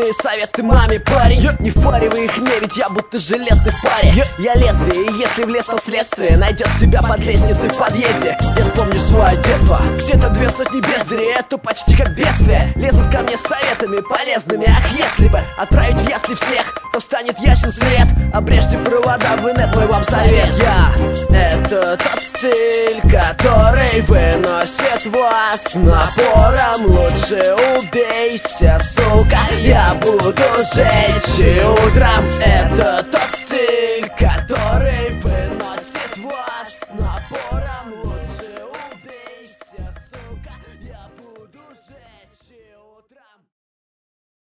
Жизненные советы маме, парень. Не впаривай их мне, ведь я будто железный в паре. Я лезвие, и если в лес, то следствие найдет тебя под лестницей в подъезде. Где вспомнишь свое детство. Где-то 2 сотни бездарей, это почти как бедствие. Лезут ко мне с советами полезными. Ах, если бы отправить в ясли всех, то станет ясен свет. Обрежьте провода в инет, мой вам совет. Это тот стиль, который выносит вас напором. Лучше убейся, сука, я буду жечь и утром. Это тот